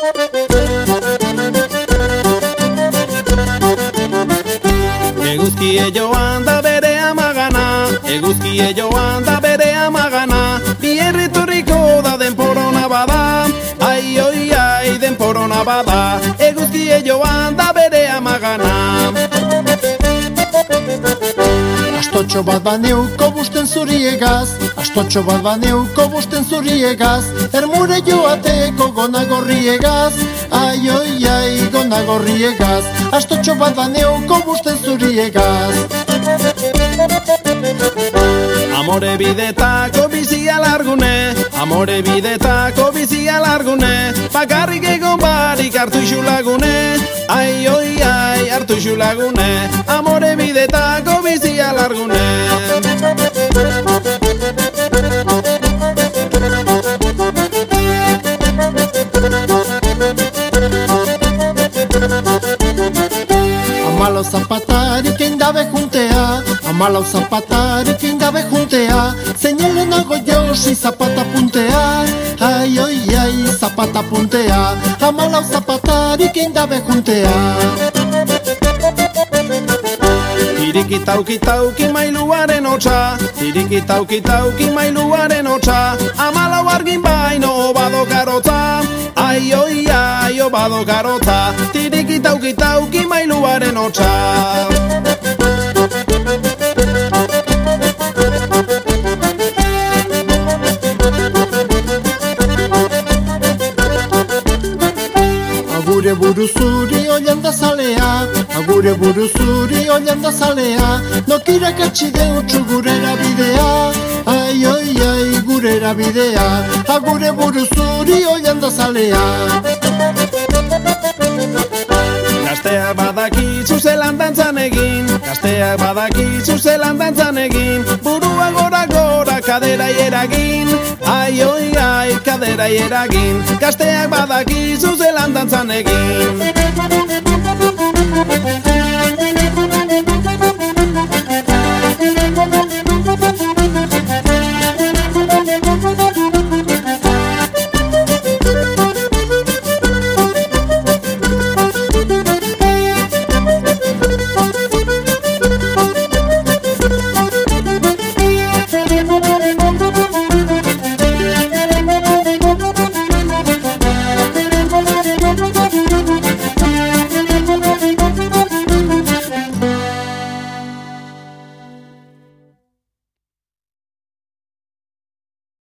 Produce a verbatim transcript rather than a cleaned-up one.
Eguzkie joan da bere amagana, eguzkie joan da bere amagana, bierriturriko da denporona bada, ai oi ai denporona bada, eguzkie joan da bere amagana. Astotxo bat baneuko busten zuriegaz, astotxo bat baneuko busten zuriegaz, ermure joateko gona gorriegaz, ai oi ai gona gorriegaz, astotxo bat baneuko busten zuriegaz. Amore bidetako bizia largune, amore bidetako bizia largune, bakarrik egon barik hartu isu lagune, ai oi ai hartu isu lagune, amore bidetako bizia largune. Amalau zapatarik eindabe juntea, amalau zapatarik eindabe juntea, zeinen nago josi zapata puntea, ai oi ai zapata puntea, amalau zapatarik eindabe juntea. Tirikitauki tauki mailuaren hotza, tirikitauki tauki mailuaren hotza, amalau argin baino obado karotza, ai oi ai obado karotza, tirikitauki tauki mailuaren hotza. Agure buru zuri oilan da zalea, agure buru zuri oilan da zalea, nokirak atxide utxu gurera bidea, ai oi ai gurera bidea, agure buru zuri oilan da zalea. Gazteak badakitzu zelan dantzan egin, gazteak badakitzu zelan dantzan egin, burua gora gora kadera eragin, ai oi ai kadera eragin, gazteak badakitzu zelan dantzan egin. Thank you.